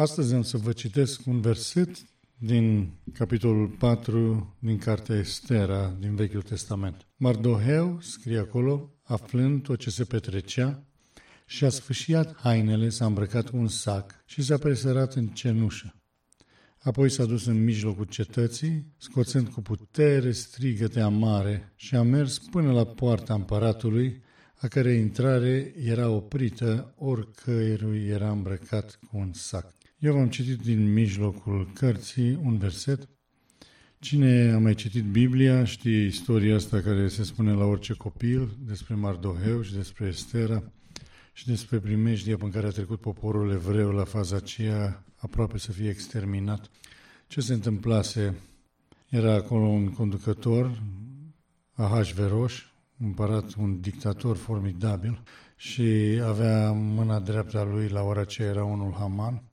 Astăzi am să vă citesc un verset din capitolul 4 din cartea Estera din Vechiul Testament. Mardoheu, scrie acolo, aflând tot ce se petrecea, și-a sfâșiat hainele, s-a îmbrăcat cu un sac și s-a presărat în cenușă. Apoi s-a dus în mijlocul cetății, scoțând cu putere strigăte amare, și a mers până la poarta împăratului, a cărei intrare era oprită, oricărui era îmbrăcat cu un sac. Eu v-am citit din mijlocul cărții un verset. Cine a mai citit Biblia știe istoria asta care se spune la orice copil despre Mardoheu și despre Estera și despre primejdia în care a trecut poporul evreu la faza aceea, aproape să fie exterminat. Ce se întâmplase? Era acolo un conducător, Ahasveros, împărat, un dictator formidabil, și avea mâna dreaptă a lui la ora aceea era unul Haman,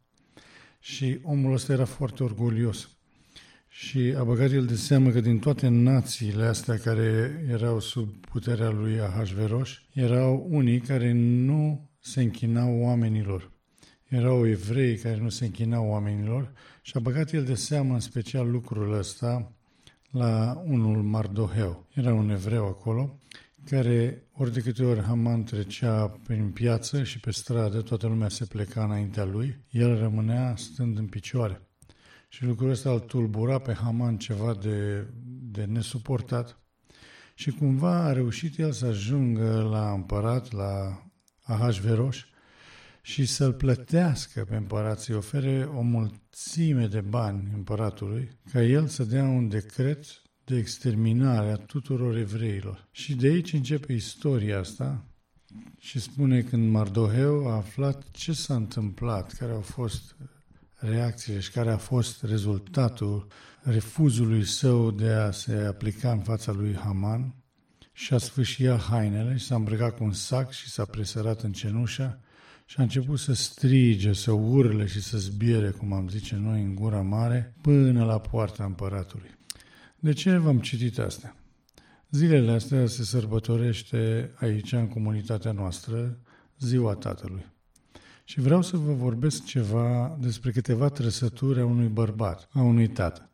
și omul ăsta era foarte orgolios. Și a băgat el de seamă că din toate națiile astea care erau sub puterea lui Ahasveros, erau unii care nu se închinau oamenilor. Erau evrei care nu se închinau oamenilor și a băgat el de seamă în special lucrul ăsta la unul Mardoheu. Era un evreu acolo care ori de câte ori Haman trecea prin piață și pe stradă, toată lumea se pleca înaintea lui, el rămânea stând în picioare. Și lucrul ăsta îl tulbura pe Haman ceva de nesuportat. Și cumva a reușit el să ajungă la împărat, la Ahasveros, și să-l plătească pe împărat, să-i ofere o mulțime de bani împăratului, ca el să dea un decret de exterminare a tuturor evreilor. Și de aici începe istoria asta și spune când Mardoheu a aflat ce s-a întâmplat, care au fost reacțiile și care a fost rezultatul refuzului său de a se aplica în fața lui Haman, și-a sfâșiat hainele și s-a îmbrăcat cu un sac și s-a presărat în cenușă și a început să strige, să urle și să zbiere, cum am zice noi, în gura mare, până la poarta împăratului. De ce v-am citit astea? Zilele astea se sărbătorește aici, în comunitatea noastră, Ziua Tatălui. Și vreau să vă vorbesc ceva despre câteva trăsături a unui bărbat, a unui tată.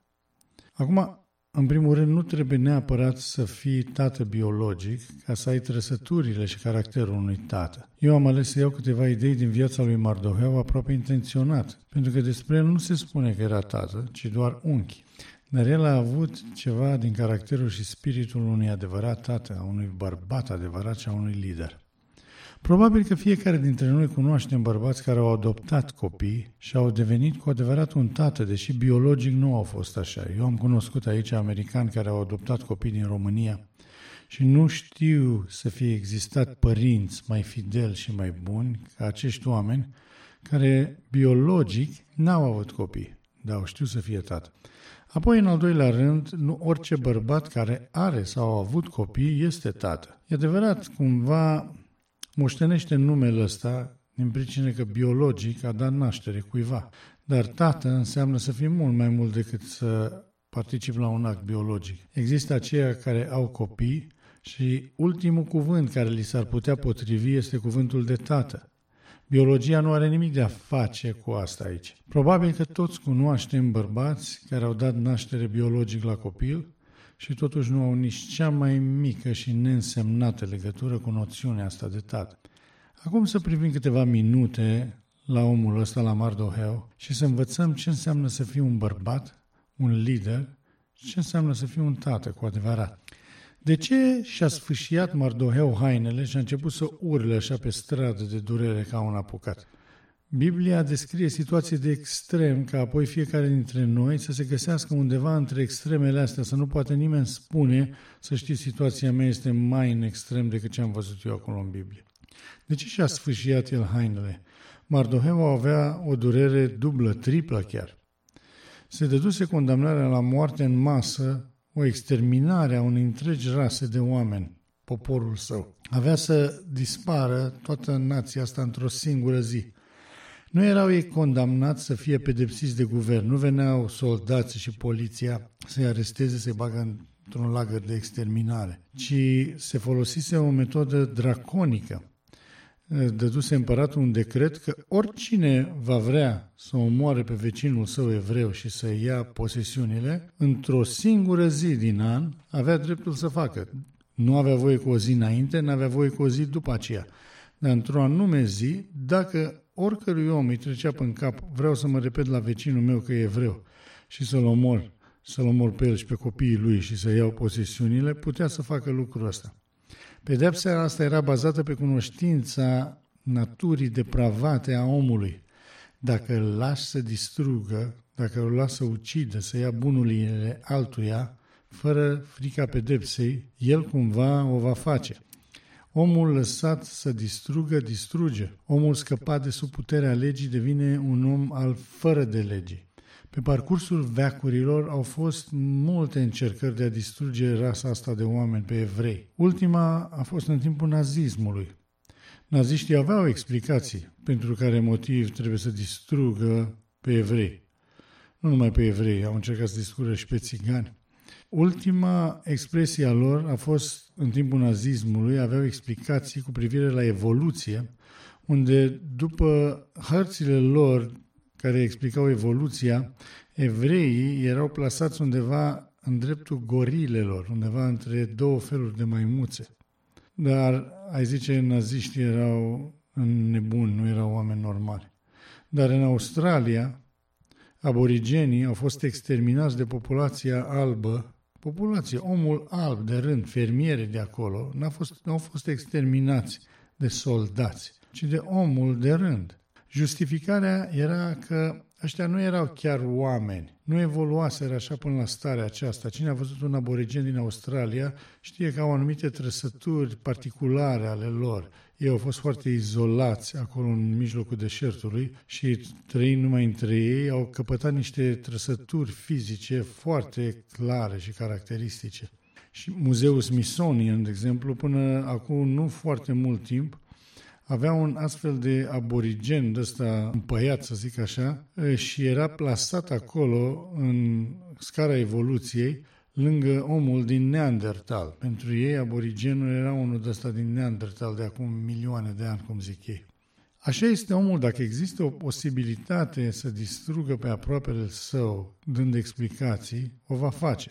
Acum, în primul rând, nu trebuie neapărat să fii tată biologic ca să ai trăsăturile și caracterul unui tată. Eu am ales să iau câteva idei din viața lui Mardoheu aproape intenționat, pentru că despre el nu se spune că era tată, ci doar unchi. Dar el a avut ceva din caracterul și spiritul unui adevărat tată, a unui bărbat adevărat și a unui lider. Probabil că fiecare dintre noi cunoaștem bărbați care au adoptat copii și au devenit cu adevărat un tată, deși biologic nu au fost așa. Eu am cunoscut aici americani care au adoptat copii din România și nu știu să fie existat părinți mai fideli și mai buni ca acești oameni care biologic n-au avut copii, dar au știut să fie tată. Apoi, în al doilea rând, nu orice bărbat care are sau a avut copii este tată. E adevărat, cumva moștenește numele ăsta din pricină că biologic a dat naștere cuiva. Dar tată înseamnă să fii mult mai mult decât să participi la un act biologic. Există aceia care au copii și ultimul cuvânt care li s-ar putea potrivi este cuvântul de tată. Biologia nu are nimic de a face cu asta aici. Probabil că toți cunoaștem bărbați care au dat naștere biologic la copil și totuși nu au nici cea mai mică și neînsemnată legătură cu noțiunea asta de tată. Acum să privim câteva minute la omul ăsta, la Mardoheu, și să învățăm ce înseamnă să fii un bărbat, un lider, și ce înseamnă să fii un tată cu adevărat. De ce și-a sfâșiat Mardoheu hainele și a început să urle așa pe stradă de durere ca un apucat? Biblia descrie situații de extrem, ca apoi fiecare dintre noi să se găsească undeva între extremele astea, să nu poate nimeni spune, să știi, situația mea este mai în extrem decât ce am văzut eu acolo în Biblie. De ce și-a sfâșiat el hainele? Mardoheu avea o durere dublă, triplă chiar. Se dăduse condamnarea la moarte în masă, o exterminare a unei întregi rase de oameni, poporul său. Avea să dispară toată nația asta într-o singură zi. Nu erau ei condamnați să fie pedepsiți de guvern, nu veneau soldații și poliția să-i aresteze, să-i bagă într-un lagăr de exterminare, ci se folosise o metodă draconică. dăduse împăratul un decret că oricine va vrea să omoare pe vecinul său evreu și să ia posesiunile, într-o singură zi din an avea dreptul să facă. Nu avea voie cu o zi înainte, nu avea voie cu o zi după aceea. Dar într-o anume zi, dacă oricărui om îi trecea pe cap, vreau să mă repet la vecinul meu că e evreu și să-l omor pe el și pe copiii lui și să iau posesiunile, putea să facă lucrul ăsta. Pedepsa asta era bazată pe cunoștința naturii depravate a omului. Dacă îl lași să distrugă, dacă îl lași să ucidă, să ia bunurile altuia, fără frica pedepsei, el cumva o va face. Omul lăsat să distrugă, distruge. Omul scăpat de sub puterea legii devine un om al fără de legii. Pe parcursul veacurilor au fost multe încercări de a distruge rasa asta de oameni pe evrei. Ultima a fost în timpul nazismului. Naziștii aveau explicații pentru care motiv trebuie să distrugă pe evrei. Nu numai pe evrei, au încercat să distrugă și pe țigani. Ultima expresie a lor a fost în timpul nazismului, aveau explicații cu privire la evoluție, unde după hărțile lor care explicau evoluția, evreii erau plasați undeva în dreptul gorilelor, undeva între două feluri de maimuțe. Dar, ai zice, naziștii erau nebuni, nu erau oameni normali. Dar în Australia, aborigenii au fost exterminați de populația albă, omul alb de rând, fermierii de acolo, nu au fost exterminați de soldați, ci de omul de rând. Justificarea era că ăștia nu erau chiar oameni, nu evoluaseră așa până la starea aceasta. Cine a văzut un aborigen din Australia știe că au anumite trăsături particulare ale lor. Ei au fost foarte izolați acolo în mijlocul deșertului și trăind numai între ei au căpătat niște trăsături fizice foarte clare și caracteristice. Și Muzeul Smithsonian, de exemplu, până acum nu foarte mult timp, avea un astfel de aborigen de ăsta împăiat, să zic așa, și era plasat acolo în scara evoluției lângă omul din Neandertal. Pentru ei, aborigenul era unul de ăsta din Neandertal de acum milioane de ani, cum zic ei. Așa este omul, dacă există o posibilitate să distrugă pe aproapele său, dând explicații, o va face.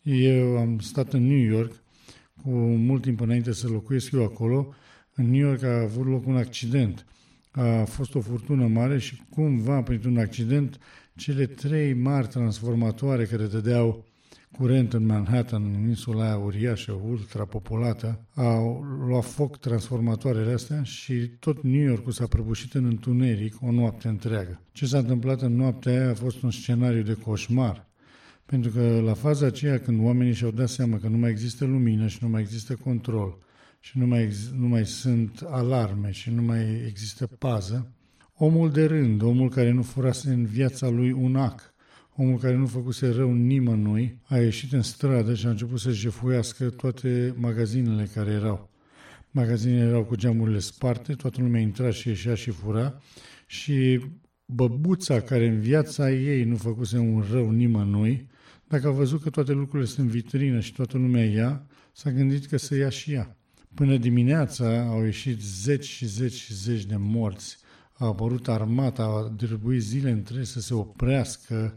Eu am stat în New York cu mult timp înainte să locuiesc eu acolo. În New York a avut loc un accident. A fost o furtună mare și cumva, printr-un accident, cele 3 mari transformatoare care dădeau curent în Manhattan, în insula aia uriașă, ultrapopulată, au luat foc transformatoarele astea și tot New Yorkul s-a prăbușit în întuneric o noapte întreagă. Ce s-a întâmplat în noaptea aia a fost un scenariu de coșmar. Pentru că la faza aceea, când oamenii și-au dat seama că nu mai există lumină și nu mai există control și nu mai sunt alarme și nu mai există pază, omul de rând, omul care nu furase în viața lui un ac, omul care nu făcuse rău nimănui, a ieșit în stradă și a început să jefuiască toate magazinele care erau. Magazinele erau cu geamurile sparte, toată lumea intra și ieșea și fura și băbuța care în viața ei nu făcuse un rău nimănui, dacă a văzut că toate lucrurile sunt în vitrină și toată lumea ia, s-a gândit că să ia și ea. Până dimineața au ieșit zeci și zeci și zeci de morți. A apărut armata, a trebuit zile întregi să se oprească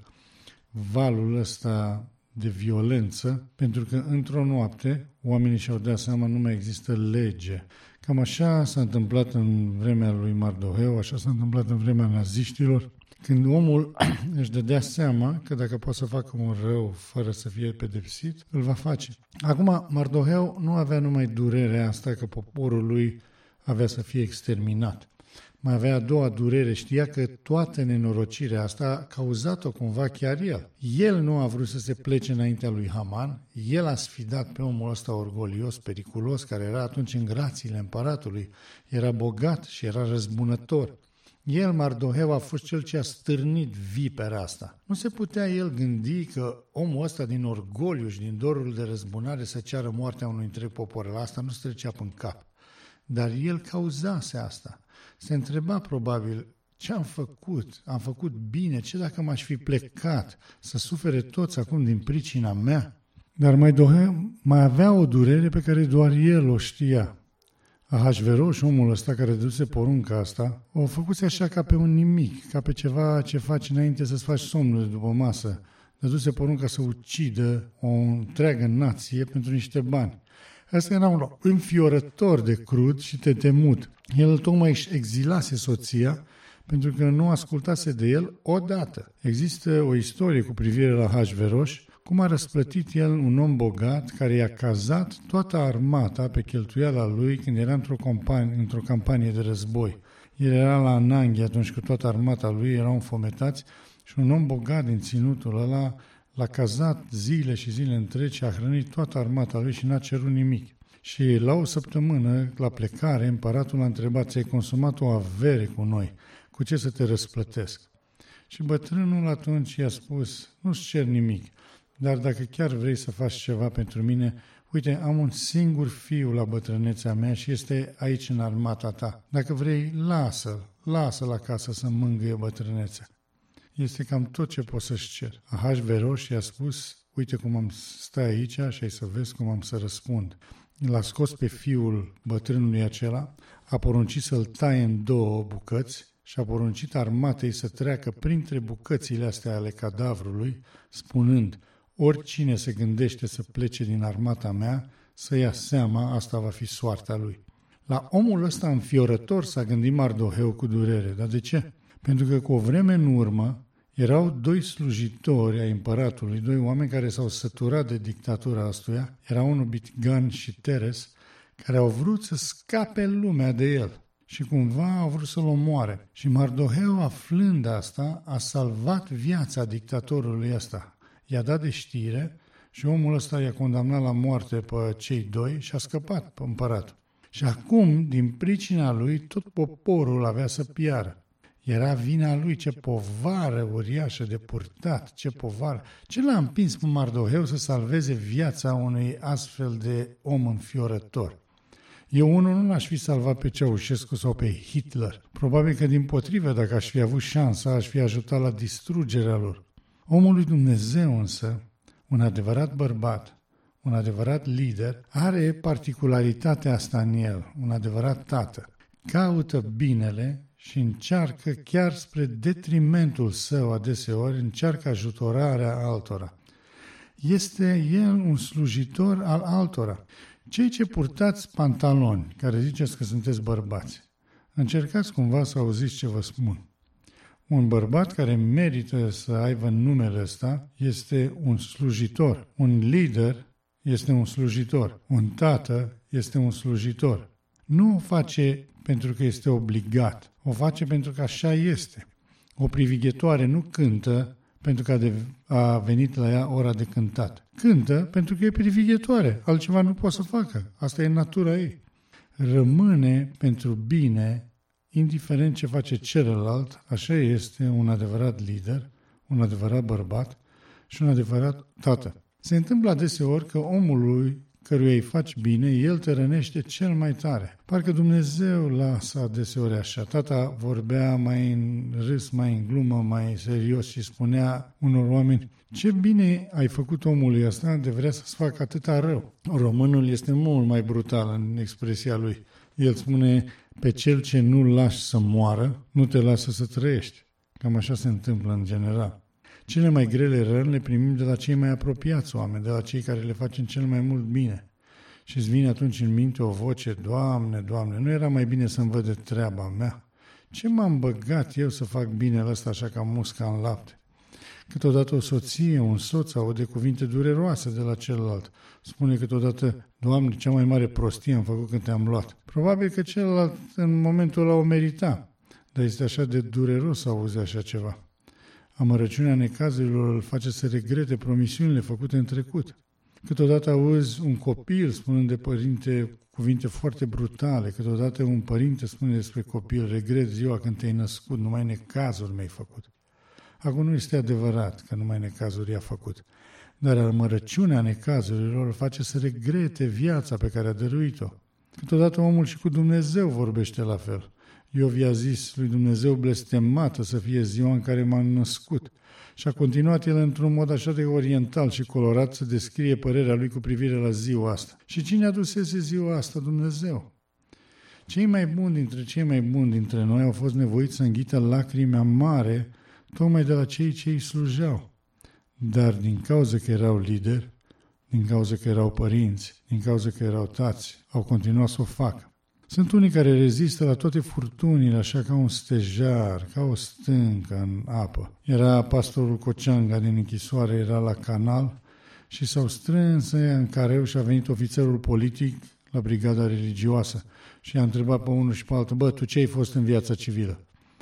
valul ăsta de violență, pentru că într-o noapte oamenii și-au dat seama nu mai există lege. Cam așa s-a întâmplat în vremea lui Mardoheu, așa s-a întâmplat în vremea naziștilor, când omul își dădea seama că dacă poate să facă un rău fără să fie pedepsit, îl va face. Acum, Mardoheu nu avea numai durerea asta că poporul lui avea să fie exterminat. Mai avea a doua durere, știa că toată nenorocirea asta a cauzat-o cumva chiar el. El nu a vrut să se plece înaintea lui Haman, el a sfidat pe omul ăsta orgolios, periculos, care era atunci în grațiile împăratului, era bogat și era răzbunător. El, Mardoheu, a fost cel ce a stârnit vipera asta. Nu se putea el gândi că omul ăsta din orgoliu și din dorul de răzbunare să ceară moartea unui întreg popor. La asta nu se trecea în cap. Dar el cauzase asta. Se întreba probabil, ce am făcut? Am făcut bine? Ce dacă m-aș fi plecat? Să sufere toți acum din pricina mea? Dar Mardoheu mai avea o durere pe care doar el o știa. Ahasveros, omul ăsta care dăduse porunca asta, o făcuse așa ca pe un nimic, ca pe ceva ce faci înainte să-ți faci somnul de după masă. Dăduse porunca să ucidă o întreagă nație pentru niște bani. Ăsta era un înfiorător de crud și de temut. El tocmai își exilase soția pentru că nu ascultase de el odată. Există o istorie cu privire la Ahasveros, cum a răsplătit el un om bogat care i-a cazat toată armata pe cheltuiala lui când era într-o campanie de război. El era la Ananghi atunci când toată armata lui erau înfometați și un om bogat din ținutul ăla l-a cazat zile și zile întregi și a hrănit toată armata lui și n-a cerut nimic. Și la o săptămână, la plecare, împăratul l-a întrebat: ți-ai consumat o avere cu noi, cu ce să te răsplătesc? Și bătrânul atunci i-a spus: nu-ți cer nimic, dar dacă chiar vrei să faci ceva pentru mine, uite, am un singur fiu la bătrânețea mea și este aici în armata ta. Dacă vrei, lasă-l acasă să mângâie bătrânețea. Este cam tot ce pot să-și cer. Ahasveros i-a spus: uite cum am stai aici și ai să vezi cum am să răspund. L-a scos pe fiul bătrânului acela, a poruncit să-l taie în 2 bucăți și a poruncit armatei să treacă printre bucățile astea ale cadavrului, spunând: oricine se gândește să plece din armata mea, să ia seama, asta va fi soarta lui. La omul ăsta înfiorător s-a gândit Mardoheu cu durere. Dar de ce? Pentru că cu o vreme în urmă erau 2 slujitori ai împăratului, 2 oameni care s-au săturat de dictatura astuia, erau unul Bigthan și Teres, care au vrut să scape lumea de el și cumva au vrut să-l omoare. Și Mardoheu, aflând asta, a salvat viața dictatorului ăsta. I-a dat de știre și omul ăsta i-a condamnat la moarte pe cei 2 și a scăpat pe împăratul. Și acum, din pricina lui, tot poporul avea să piară. Era vina lui, ce povară uriașă de purtat, ce povară. Ce l-a împins pe Mardoheu să salveze viața unui astfel de om înfiorător? Eu unul nu l-aș fi salvat pe Ceaușescu sau pe Hitler. Probabil că dimpotrivă, dacă aș fi avut șansa, aș fi ajutat la distrugerea lor. Omul lui Dumnezeu însă, un adevărat bărbat, un adevărat lider, are particularitatea asta în el, un adevărat tată. Caută binele și încearcă, chiar spre detrimentul său adeseori, încearcă ajutorarea altora. Este el un slujitor al altora. Cei ce purtați pantaloni, care ziceți că sunteți bărbați, încercați cumva să auziți ce vă spun. Un bărbat care merită să aibă numele ăsta este un slujitor. Un lider este un slujitor. Un tată este un slujitor. Nu o face pentru că este obligat. O face pentru că așa este. O privighetoare nu cântă pentru că a venit la ea ora de cântat. Cântă pentru că e privighetoare. Altceva nu poate să facă. Asta e natura ei. Rămâne pentru bine, indiferent ce face celălalt. Așa este un adevărat lider, un adevărat bărbat și un adevărat tată. Se întâmplă adeseori că omului căruia îi faci bine, el te rănește cel mai tare. Parcă Dumnezeu lasă adeseori așa. Tata vorbea mai în râs, mai în glumă, mai serios și spunea unor oameni: ce bine ai făcut omului ăsta de vrea să-ți facă atâta rău. Românul este mult mai brutal în expresia lui. El spune: pe cel ce nu-l lași să moară, nu te lasă să trăiești. Cam așa se întâmplă în general. Cele mai grele răni le primim de la cei mai apropiați oameni, de la cei care le facem cel mai mult bine. Și îți vine atunci în minte o voce: Doamne, Doamne, nu era mai bine să-mi văd de treaba mea? Ce m-am băgat eu să fac binele ăsta așa ca musca în lapte? Câteodată o soție, un soț aude cuvinte dureroase de la celălalt. Spune câteodată: Doamne, cea mai mare prostie am făcut când te-am luat. Probabil că celălalt în momentul ăla o merita, dar este așa de dureros să auzi așa ceva. Amărăciunea necazurilor îl face să regrete promisiunile făcute în trecut. Câteodată auzi un copil spunând de părinte cuvinte foarte brutale, câteodată un părinte spune despre copil: regret ziua când te-ai născut, numai necazuri mi-ai făcut. Acum nu este adevărat că numai necazuri i-a făcut, dar amărăciunea necazurilor îl face să regrete viața pe care a dăruit-o. Câteodată omul și cu Dumnezeu vorbește la fel. Iov i-a zis lui Dumnezeu: blestemată să fie ziua în care m-am născut. Și a continuat el într-un mod așa de oriental și colorat să descrie părerea lui cu privire la ziua asta. Și cine adusese ziua asta? Dumnezeu. Cei mai buni dintre cei mai buni dintre noi au fost nevoiți să înghită lacrimi amare tocmai de la cei ce îi slujeau. Dar din cauza că erau lideri, din cauza că erau părinți, din cauza că erau tați, au continuat să o facă. Sunt unii care rezistă la toate furtunile așa ca un stejar, ca o stâncă în apă. Era pastorul Coceanga din închisoare, era la canal și s-au strâns în careu și a venit ofițerul politic la brigada religioasă și i-a întrebat pe unul și pe altul: bă, tu ce ai fost în viața civilă?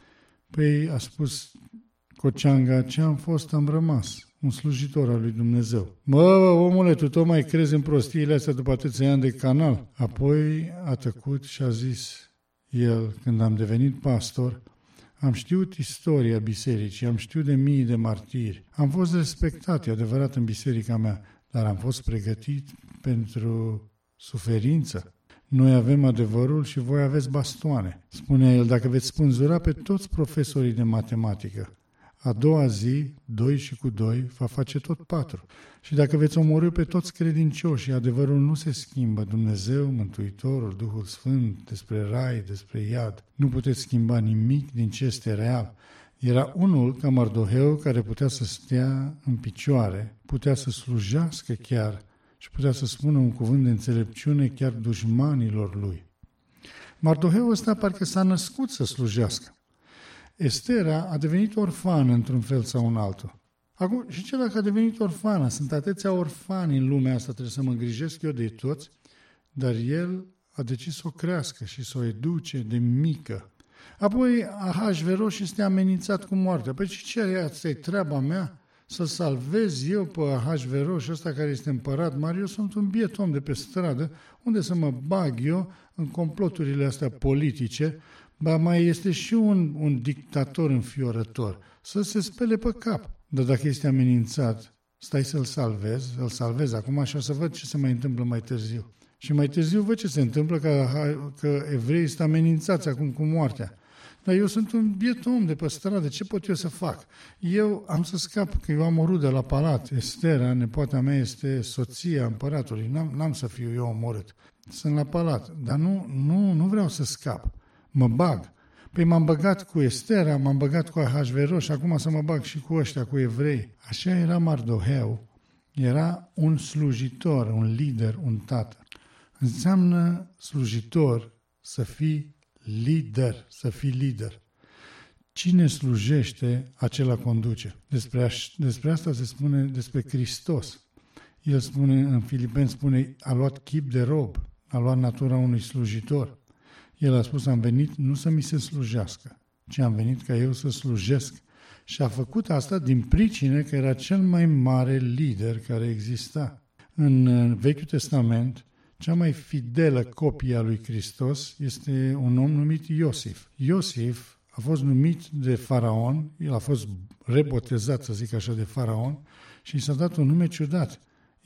Păi a spus Coceanga: ce am fost, am rămas, un slujitor al lui Dumnezeu. Mă, omule, tu tot mai crezi în prostiile astea după atâția ani de canal? Apoi a tăcut și a zis el: când am devenit pastor, am știut istoria bisericii, am știut de mii de martiri, am fost respectat, e adevărat, în biserica mea, dar am fost pregătit pentru suferință. Noi avem adevărul și voi aveți bastoane. Spunea el: dacă veți spânzura pe toți profesorii de matematică, a doua zi, 2 și cu 2 va face tot 4. Și dacă veți omorî pe toți credincioșii, adevărul nu se schimbă. Dumnezeu, Mântuitorul, Duhul Sfânt, despre rai, despre iad. Nu puteți schimba nimic din ce este real. Era unul ca Mardoheu care putea să stea în picioare, putea să slujească chiar și putea să spună un cuvânt de înțelepciune chiar dușmanilor lui. Mardoheu ăsta parcă s-a născut să slujească. Estera a devenit orfană într-un fel sau un altul. Acum, și celălalt a devenit orfană. Sunt atâția orfani în lumea asta, trebuie să mă îngrijesc eu de toți, dar el a decis să o crească și să o educe de mică. Apoi Ahasveros este amenințat cu moartea. Păi ce asta e treaba mea? Să salvez eu pe Ahasveros, ăsta care este împărat mare? Eu sunt un biet om de pe stradă, unde să mă bag eu în comploturile astea politice? Ba mai este și un dictator înfiorător, să se spele pe cap. Dar dacă este amenințat, stai să-l salvezi, îl salvezi acum și o să văd ce se mai întâmplă mai târziu. Și mai târziu văd ce se întâmplă, că evreii sunt amenințați acum cu moartea. Dar eu sunt un biet om de pe stradă, ce pot eu să fac? Eu am să scap, că eu am o rudă la palat. Estera, nepoata mea, este soția împăratului. N-am să fiu eu omorât. Sunt la palat, dar nu vreau să scap. Mă bag. Păi m-am băgat cu Estera, m-am băgat cu Ahasveros și acum să mă bag și cu ăștia, cu evrei. Așa era Mardoheu. Era un slujitor, un lider, un tată. Înseamnă slujitor să fii lider, să fii lider. Cine slujește, acela conduce. Despre asta se spune despre Hristos. El spune, în Filipeni spune, a luat chip de rob, a luat natura unui slujitor. El a spus: am venit nu să mi se slujească, ci am venit ca eu să slujesc. Și a făcut asta din pricine că era cel mai mare lider care exista. În Vechiul Testament, cea mai fidelă copie a lui Hristos este un om numit Iosif. Iosif a fost numit de faraon, el a fost rebotezat, să zic așa, de faraon și i s-a dat un nume ciudat.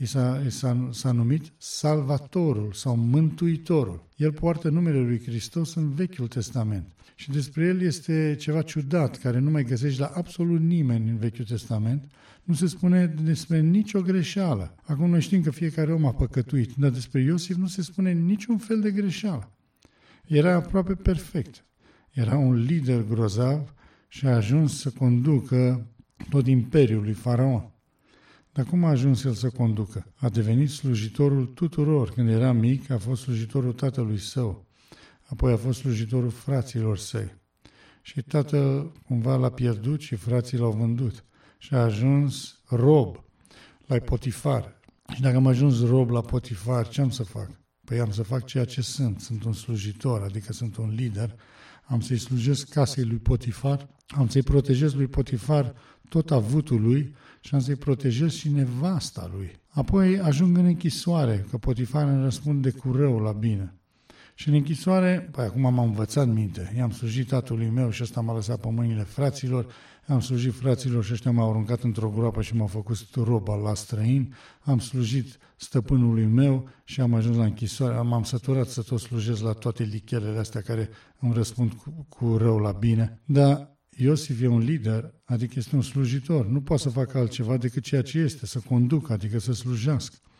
S-a numit Salvatorul sau Mântuitorul. El poartă numele lui Hristos în Vechiul Testament. Și despre el este ceva ciudat, care nu mai găsești la absolut nimeni în Vechiul Testament. Nu se spune despre nicio greșeală. Acum noi știm că fiecare om a păcătuit, dar despre Iosif nu se spune niciun fel de greșeală. Era aproape perfect. Era un lider grozav și a ajuns să conducă tot imperiul lui Faraon. Dar cum a ajuns el să conducă? A devenit slujitorul tuturor. Când era mic, a fost slujitorul tatălui său. Apoi a fost slujitorul fraților săi. Și tatăl cumva l-a pierdut și frații l-au vândut. Și a ajuns rob la Potifar. Și dacă am ajuns rob la Potifar, ce am să fac? Păi am să fac ceea ce sunt. Sunt un slujitor, adică sunt un lider. Am să-i slujesc casei lui Potifar, am să-i protejez lui Potifar tot avutul lui și am să-i protejez și nevasta lui. Apoi ajung în închisoare, că Potifar îmi răspunde cu rău la bine. Și în închisoare, păi acum m-am învățat minte, i-am slujit tatălui meu și ăsta m-a lăsat pe mâinile fraților, am slujit fraților și ăștia m-au aruncat într-o groapă și m-au făcut rob la străin, am slujit stăpânului meu și am ajuns la închisoare, m-am săturat să tot slujesc la toate lichelele astea care îmi răspund cu rău la bine. Dar Iosif e un lider, adică este un slujitor, nu poate să facă altceva decât ceea ce este, să conducă, adică să slujească.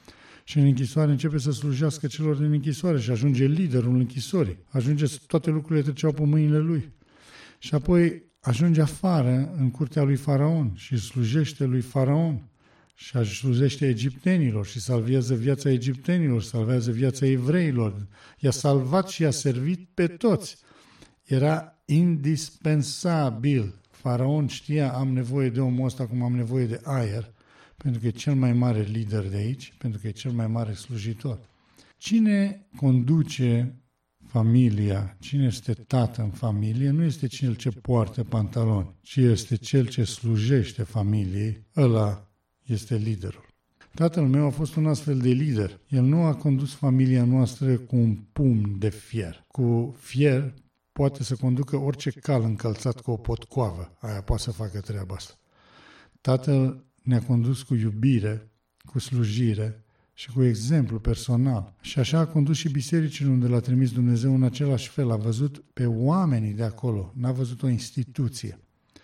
Și în închisoare începe să slujească celor din închisoare și ajunge liderul închisorii. Toate lucrurile treceau pe mâinile lui. Și apoi ajunge afară în curtea lui Faraon și slujește lui Faraon și slujește egiptenilor și salvează viața egiptenilor, salvează viața evreilor. I-a salvat și i-a servit pe toți. Era indispensabil. Faraon știa, am nevoie de omul ăsta cum am nevoie de aer, pentru că e cel mai mare lider de aici, pentru că e cel mai mare slujitor. Cine conduce familia, cine este tată în familie, nu este cel ce poartă pantaloni, ci este cel ce slujește familiei, ăla este liderul. Tatăl meu a fost un astfel de lider. El nu a condus familia noastră cu un pumn de fier. Cu fier poate să conducă orice cal încălțat cu o potcoavă. Aia poate să facă treaba asta. Tatăl ne-a condus cu iubire, cu slujire și cu exemplu personal. Și așa a condus și bisericile unde l-a trimis Dumnezeu în același fel. A văzut pe oamenii de acolo, n-a văzut o instituție.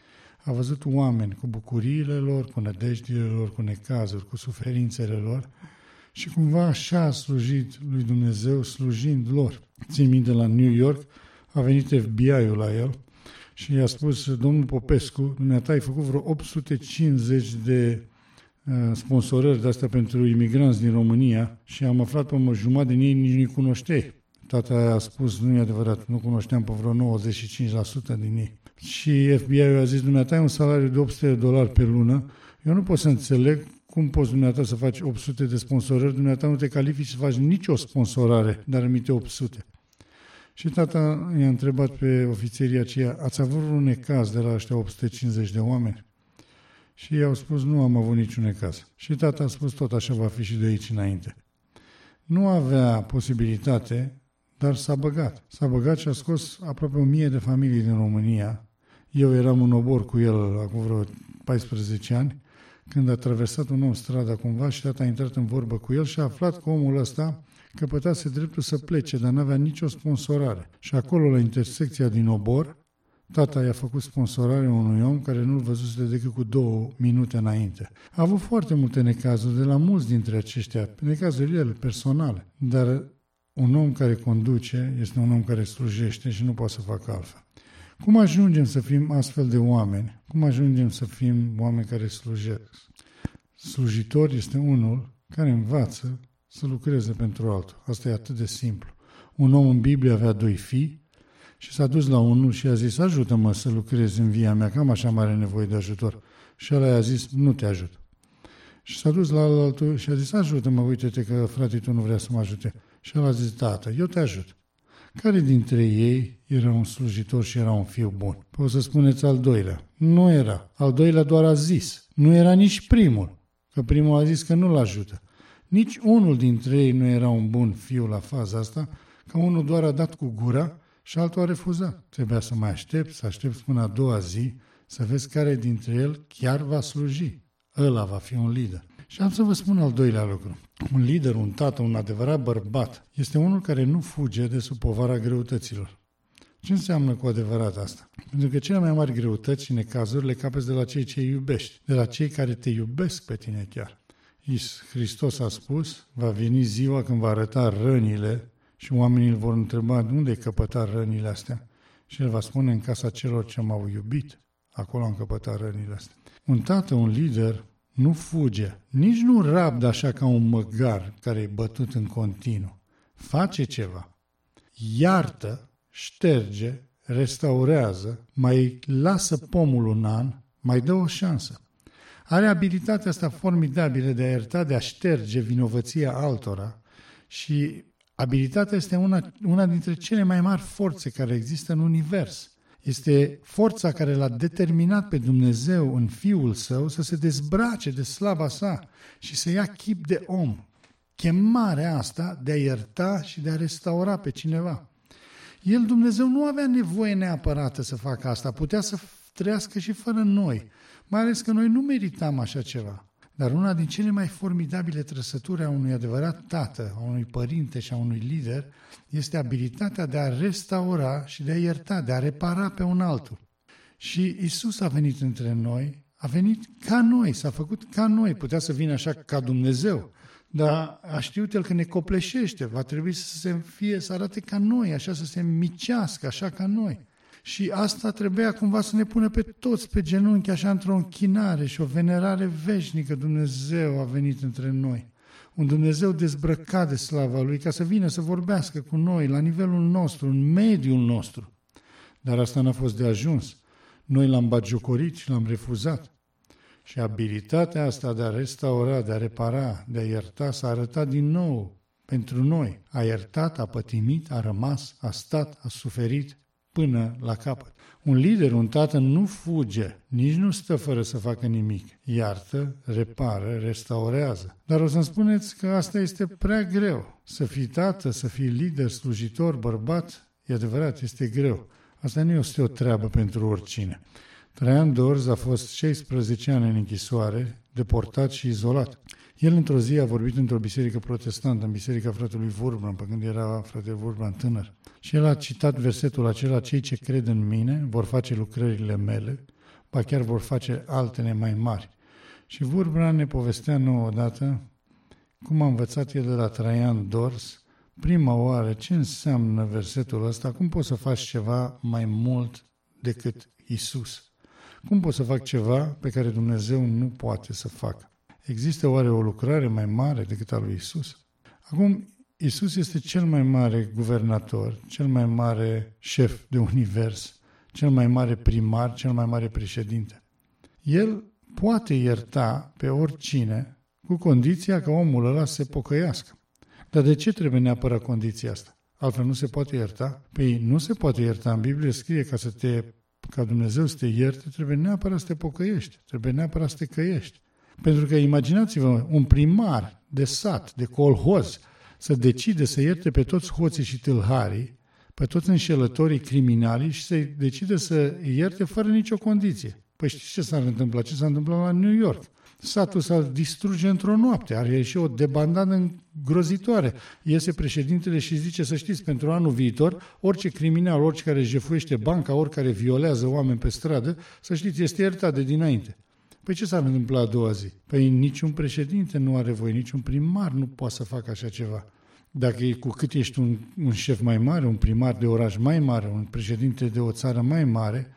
A văzut oameni cu bucuriile lor, cu nădejdile lor, cu necazuri, cu suferințele lor și cumva așa a slujit lui Dumnezeu, slujind lor. Țin minte, la New York a venit FBI-ul la el și i-a spus: domnul Popescu, dumneata ai făcut vreo 850 de sponsorări de astea pentru imigranți din România și am aflat pe jumătate din ei nici nu-i cunoșteai. Tata a spus: nu e adevărat, nu cunoșteam pe vreo 95% din ei. Și FBI-ul a zis: dumneata ai un salariu de $800 pe lună, eu nu pot să înțeleg cum poți dumneata să faci 800 de sponsorări, dumneata nu te califici să faci nicio sponsorare, dar rămite 800. Și tata i-a întrebat pe ofițerii aceia: ați avut un necaz de la ăștia 850 de oameni? Și i-au spus: nu am avut niciun necaz. Și tata a spus: tot așa va fi și de aici înainte. Nu avea posibilitate, dar s-a băgat. S-a băgat și a scos aproape 1000 de familii din România. Eu eram în obor cu el acum vreo 14 ani, când a traversat un om strada cumva și tata a intrat în vorbă cu el și a aflat că omul ăsta căpătase dreptul să plece, dar n-avea nicio sponsorare. Și acolo, la intersecția din obor, tata i-a făcut sponsorare unui om care nu-l văzuse decât cu 2 minute înainte. A avut foarte multe necazuri de la mulți dintre aceștia, necazuri ele, personale, dar un om care conduce este un om care slujește și nu poate să facă altfel. Cum ajungem să fim astfel de oameni? Cum ajungem să fim oameni care slujesc? Slujitor este unul care învață să lucreze pentru altul. Asta e atât de simplu. Un om în Biblie avea 2 fii și s-a dus la unul și a zis: ajută-mă să lucrez în via mea, că am așa mare nevoie de ajutor. Și ăla i-a zis: nu te ajut. Și s-a dus la altul și a zis: ajută-mă, uite-te că fratele tu nu vrea să mă ajute. Și ăla a zis: tată, eu te ajut. Care dintre ei era un slujitor și era un fiu bun? Poți să spuneți al doilea. Nu era. Al doilea doar a zis. Nu era nici primul, că primul a zis că nu-l ajută. Nici unul dintre ei nu era un bun fiu la faza asta, că unul doar a dat cu gura și altul a refuzat. Trebuia să mai aștepți până a doua zi, să vezi care dintre el chiar va sluji. Ăla va fi un lider. Și am să vă spun al doilea lucru. Un lider, un tată, un adevărat bărbat, este unul care nu fuge de sub povara greutăților. Ce înseamnă cu adevărat asta? Pentru că cele mai mari greutăți și necazuri le capezi de la cei ce iubești, de la cei care te iubesc pe tine chiar. Hristos a spus: va veni ziua când va arăta rănile și oamenii îl vor întreba: unde ai căpătat rănile astea? Și el va spune: în casa celor ce m-au iubit, acolo am căpătat rănile astea. Un tată, un lider, nu fuge, nici nu rabdă așa ca un măgar care e bătut în continuu. Face ceva, iartă, șterge, restaurează, mai lasă pomul un an, mai dă o șansă. Are abilitatea asta formidabilă de a ierta, de a șterge vinovăția altora și abilitatea este una dintre cele mai mari forțe care există în univers. Este forța care l-a determinat pe Dumnezeu în Fiul Său să se dezbrace de slava sa și să ia chip de om. Chemarea asta de a ierta și de a restaura pe cineva. El, Dumnezeu, nu avea nevoie neapărată să facă asta, putea să trăiască și fără noi, mai ales că noi nu meritam așa ceva. Dar una din cele mai formidabile trăsături a unui adevărat tată, a unui părinte și a unui lider este abilitatea de a restaura și de a ierta, de a repara pe un altul. Și Isus a venit între noi, a venit ca noi, s-a făcut ca noi, putea să vină așa ca Dumnezeu, dar a știut El că ne copleșește, va trebui să arate ca noi, așa să se micească, așa ca noi. Și asta trebuia cumva să ne pună pe toți pe genunchi, așa într-o închinare și o venerare veșnică. Dumnezeu a venit între noi. Un Dumnezeu dezbrăcat de slava Lui ca să vină să vorbească cu noi la nivelul nostru, în mediul nostru. Dar asta n-a fost de ajuns. Noi l-am batjocorit și l-am refuzat. Și abilitatea asta de a restaura, de a repara, de a ierta, s-a arătat din nou pentru noi. A iertat, a pătimit, a rămas, a stat, a suferit până la capăt. Un lider, un tată nu fuge, nici nu stă fără să facă nimic. Iartă, repară, restaurează. Dar o să-mi spuneți că asta este prea greu. Să fii tată, să fii lider, slujitor, bărbat, e adevărat, este greu. Asta nu este o treabă pentru oricine. Traian Dorz a fost 16 ani în închisoare, deportat și izolat. El într-o zi a vorbit într-o biserică protestantă, în biserica fratelui Wurmbrand, pe când era fratele Wurmbrand tânăr. Și el a citat versetul acela: cei ce cred în mine vor face lucrările mele, ba chiar vor face altele mai mari. Și Wurmbrand ne povestea nouă odată cum a învățat el de la Traian Dorz prima oară ce înseamnă versetul ăsta, cum poți să faci ceva mai mult decât Isus. Cum pot să fac ceva pe care Dumnezeu nu poate să facă? Există oare o lucrare mai mare decât a lui Isus? Acum, Isus este cel mai mare guvernator, cel mai mare șef de univers, cel mai mare primar, cel mai mare președinte. El poate ierta pe oricine cu condiția ca omul ăla să se pocăiască. Dar de ce trebuie neapărat condiția asta? Altfel nu se poate ierta? Păi nu se poate ierta. În Biblie scrie ca Dumnezeu să te ierte, trebuie neapărat să te pocăiești, trebuie neapărat să te căiești. Pentru că imaginați-vă un primar de sat, de colhoz, să decide să ierte pe toți hoții și tâlharii, pe toți înșelătorii criminali și să decide să ierte fără nicio condiție. Păi știți ce s-ar întâmpla? Ce s-a întâmplat la New York? Satul s-ar distruge într-o noapte, are și o debandadă îngrozitoare. Iese președintele și zice: să știți, pentru anul viitor, orice criminal, orice care jefuiește banca, oricare violează oameni pe stradă, să știți, este iertat de dinainte. Păi ce s-ar întâmpla a doua zi? Păi niciun președinte nu are voie, niciun primar nu poate să facă așa ceva. Cu cât ești un șef mai mare, un primar de oraș mai mare, un președinte de o țară mai mare,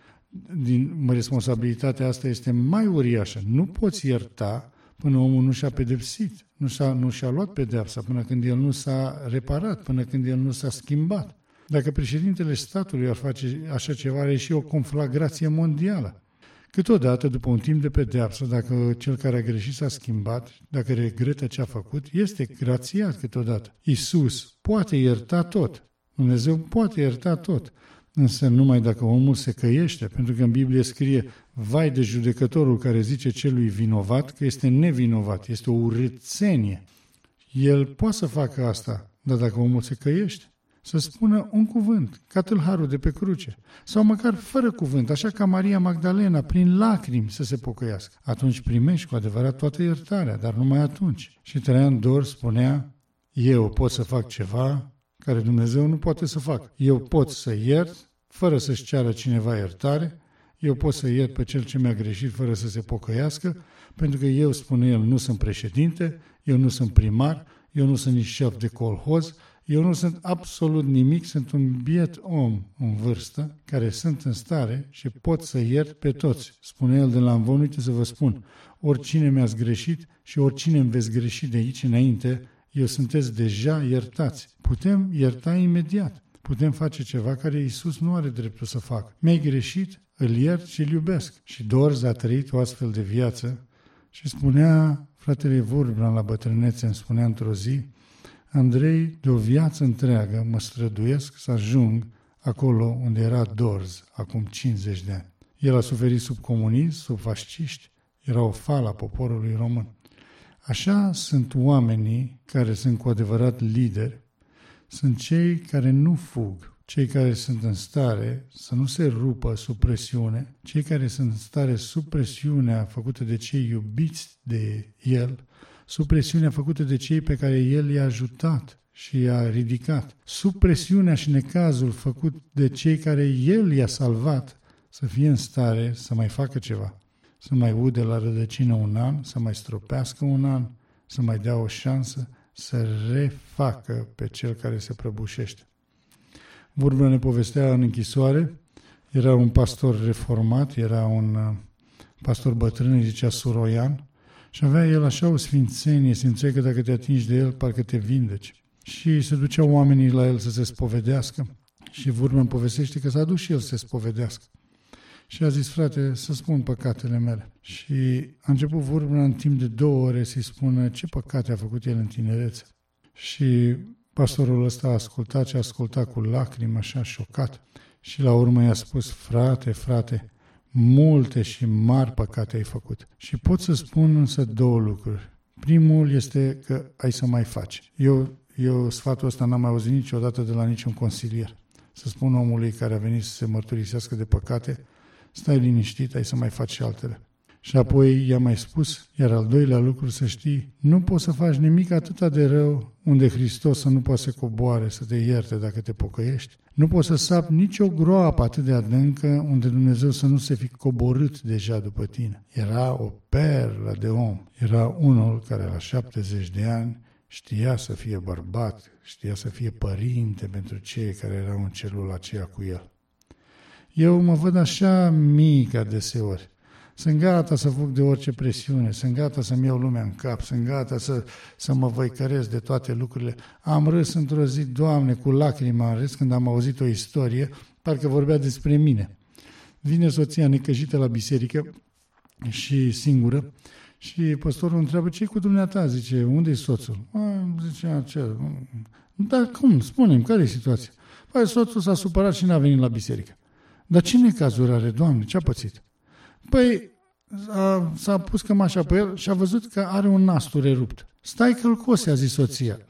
responsabilitatea asta este mai uriașă. Nu poți ierta până omul nu și-a pedepsit, nu și-a luat pedeapsa, până când el nu s-a reparat, până când el nu s-a schimbat. Dacă președintele statului ar face așa ceva, are și o conflagrație mondială. Câteodată, după un timp de pedeapsă, dacă cel care a greșit s-a schimbat, dacă regretă ce a făcut, este grațiat câteodată. Iisus poate ierta tot. Dumnezeu poate ierta tot. Însă numai dacă omul se căiește, pentru că în Biblie scrie: vai de judecătorul care zice celui vinovat că este nevinovat, este o urâțenie. El poate să facă asta, dar dacă omul se căiește, să spună un cuvânt, ca tâlharul de pe cruce, sau măcar fără cuvânt, așa ca Maria Magdalena, prin lacrimi să se pocăiască. Atunci primești cu adevărat toată iertarea, dar numai atunci. Și Traian Dorz spunea: eu pot să fac ceva care Dumnezeu nu poate să facă. Eu pot să iert fără să-și ceară cineva iertare, eu pot să iert pe cel ce mi-a greșit fără să se pocăiască, pentru că eu, spune el, nu sunt președinte, eu nu sunt primar, eu nu sunt nici șef de colhoz, eu nu sunt absolut nimic, sunt un biet om în vârstă, care sunt în stare și pot să iert pe toți. Spune el de la Amvon: uite să vă spun, oricine mi-ați greșit și oricine îmi veți greși de aici înainte, eu sunteți deja iertați. Putem ierta imediat. Putem face ceva care Iisus nu are dreptul să facă. Mi-ai greșit, îl iert și îl iubesc. Și Dorz a trăit o astfel de viață și spunea fratele Wurmbrand la bătrânețe, îmi spunea într-o zi: Andrei, de o viață întreagă mă străduiesc să ajung acolo unde era Dorz acum 50 de ani. El a suferit sub comunism, sub fasciști, era o fală a poporului român. Așa sunt oamenii care sunt cu adevărat lideri, sunt cei care nu fug, cei care sunt în stare să nu se rupă sub presiune, cei care sunt în stare sub presiunea făcută de cei iubiți de el, sub presiunea făcută de cei pe care el i-a ajutat și i-a ridicat, sub presiunea și necazul făcut de cei care el i-a salvat, să fie în stare să mai facă ceva, să mai ude la rădăcină un an, să mai stropească un an, să mai dea o șansă să refacă pe cel care se prăbușește. Vorbă ne povestea în închisoare, era un pastor reformat, era un pastor bătrân, îi zicea Suroian, și avea el așa o sfințenie, simțeai că dacă te atingi de el, parcă te vindeci. Și se duceau oamenii la el să se spovedească și Wurman povestește că s-a dus și el să se spovedească. Și a zis, frate, să spun păcatele mele. Și a început Wurman în timp de 2 ore să-i spună ce păcate a făcut el în tinerețe. Și pastorul ăsta a ascultat și a ascultat cu lacrimi, așa șocat. Și la urmă i-a spus, frate, multe și mari păcate ai făcut. Și pot să spun însă 2 lucruri. Primul este că ai să mai faci. Eu sfatul ăsta n-am mai auzit niciodată de la niciun consilier. Să spun omului care a venit să se mărturisească de păcate, stai liniștit, ai să mai faci și altele. Și apoi i-a mai spus, iar al 2-lea lucru să știi, nu poți să faci nimic atâta de rău unde Hristos să nu poate să coboare, să te ierte dacă te pocăiești. Nu poți să sapi nicio groapă atât de adâncă unde Dumnezeu să nu se fi coborât deja după tine. Era o perlă de om. Era unul care la 70 de ani știa să fie bărbat, știa să fie părinte pentru cei care erau în celula aceea cu el. Eu mă văd așa mic adeseori. Sunt gata să fug de orice presiune, sunt gata să-mi iau lumea în cap, sunt gata să mă văicăresc de toate lucrurile. Am râs într-o zi, Doamne, cu lacrimi am râs când am auzit o istorie, parcă vorbea despre mine. Vine soția necăjită la biserică și singură și păstorul întreabă, ce-i cu dumneata? Zice, unde-i soțul? Zice, acela. Dar cum? Spune-mi, care e situația? Păi, soțul s-a supărat și n-a venit la biserică. Dar ce necazuri are, Doamne? Ce-a pățit? Păi, s-a pus cămașa pe el și a văzut că are un nasture rupt. Stai că-l cosi, a zis soția.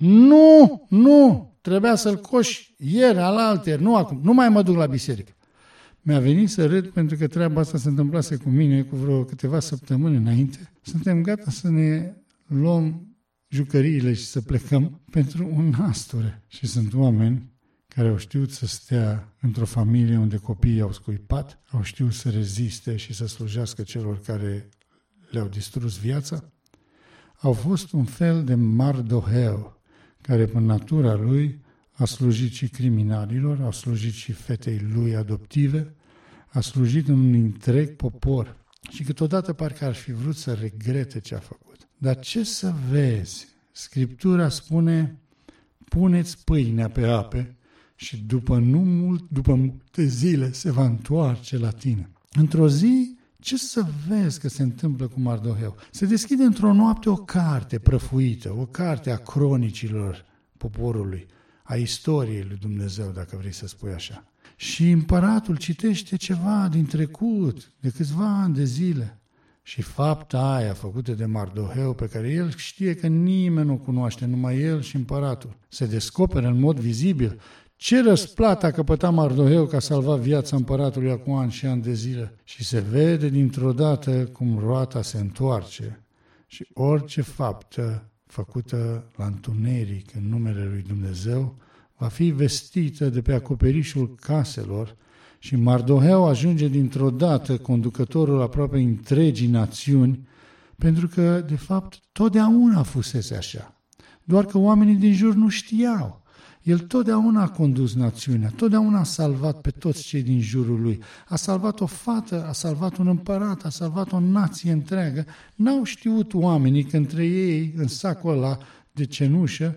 Nu, trebuia să-l coși ieri, alaltăieri, nu acum, nu mai mă duc la biserică. Mi-a venit să râd pentru că treaba asta se întâmplase cu mine cu vreo câteva săptămâni înainte. Suntem gata să ne luăm jucăriile și să plecăm pentru un nasture. Și sunt oameni care au știut să stea într-o familie unde copiii au scuipat, au știut să reziste și să slujească celor care le-au distrus viața, au fost un fel de Mardoheu, care prin natura lui a slujit și criminalilor, a slujit și fetei lui adoptive, a slujit un întreg popor și câteodată parcă ar fi vrut să regrete ce a făcut. Dar ce să vezi? Scriptura spune, puneți pâinea pe ape, și după multe zile se va întoarce la tine. Într-o zi, ce să vezi că se întâmplă cu Mardoheu? Se deschide într-o noapte o carte prăfuită, o carte a cronicilor poporului, a istoriei lui Dumnezeu, dacă vrei să spui așa. Și împăratul citește ceva din trecut, de câțiva ani de zile. Și fapta aia făcută de Mardoheu, pe care el știe că nimeni nu o cunoaște, numai el și împăratul, se descoperă în mod vizibil. Ce răsplată a căpătat Mardoheu ca salva viața împăratului acum ani și ani de zile? Și se vede dintr-o dată cum roata se întoarce și orice faptă făcută la întuneric în numele lui Dumnezeu va fi vestită de pe acoperișul caselor și Mardoheu ajunge dintr-o dată conducătorul aproape întregii națiuni, pentru că, de fapt, totdeauna fusese așa. Doar că oamenii din jur nu știau. El totdeauna a condus națiunea, totdeauna a salvat pe toți cei din jurul lui. A salvat o fată, a salvat un împărat, a salvat o nație întreagă. N-au știut oamenii că între ei, în sacul ăla de cenușă,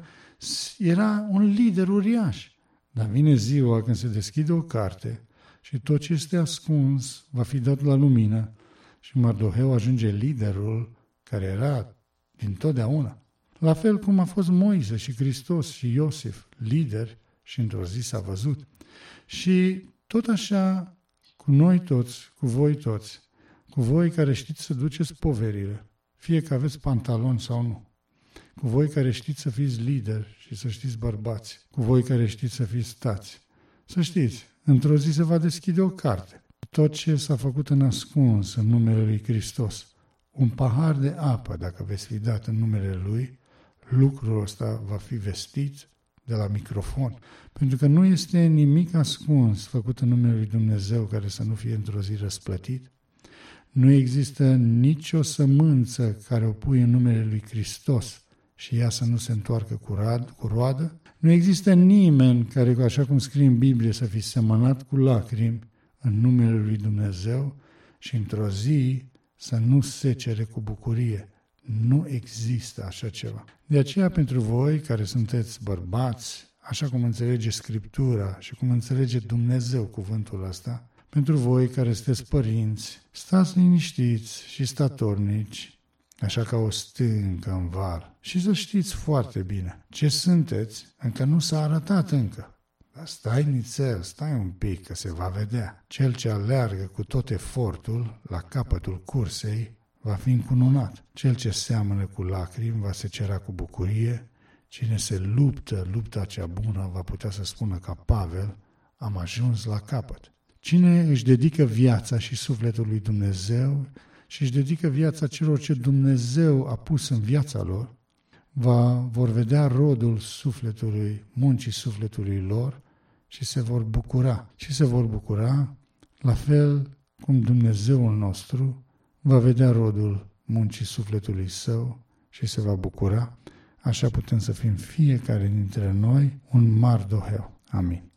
era un lider uriaș. Dar vine ziua când se deschide o carte și tot ce este ascuns va fi dat la lumină și Mardoheu ajunge liderul care era din totdeauna. La fel cum a fost Moise și Hristos și Iosif, lideri, și într-o zi s-a văzut. Și tot așa, cu noi toți, cu voi care știți să duceți poverile, fie că aveți pantaloni sau nu, cu voi care știți să fiți lideri și să știți bărbați, cu voi care știți să fiți tați. Să știți, într-o zi se va deschide o carte. Tot ce s-a făcut în ascuns în numele lui Hristos, un pahar de apă, dacă veți fi dat în numele Lui, lucrul ăsta va fi vestit de la microfon. Pentru că nu este nimic ascuns făcut în numele Lui Dumnezeu care să nu fie într-o zi răsplătit. Nu există nicio sămânță care o pui în numele Lui Hristos și ea să nu se întoarcă cu roadă. Nu există nimeni care, așa cum scrie în Biblie, să fi semănat cu lacrimi în numele lui Dumnezeu și într-o zi să nu secere cu bucurie. Nu există așa ceva. De aceea, pentru voi care sunteți bărbați, așa cum înțelege Scriptura și cum înțelege Dumnezeu cuvântul ăsta, pentru voi care sunteți părinți, stați liniștiți și statornici, așa ca o stâncă în val. Și să știți foarte bine, ce sunteți încă nu s-a arătat încă. Dar stai nițel, stai un pic că se va vedea. Cel ce aleargă cu tot efortul la capătul cursei va fi încununat. Cel ce seamănă cu lacrimi va secera cu bucurie. Cine se luptă lupta cea bună va putea să spună ca Pavel, am ajuns la capăt. Cine își dedică viața și sufletul lui Dumnezeu și își dedică viața celor ce Dumnezeu a pus în viața lor, vor vedea rodul sufletului, muncii sufletului lor și se vor bucura. Și se vor bucura la fel cum Dumnezeul nostru va vedea rodul muncii sufletului său și se va bucura. Așa putem să fim fiecare dintre noi un Mardoheu. Amin.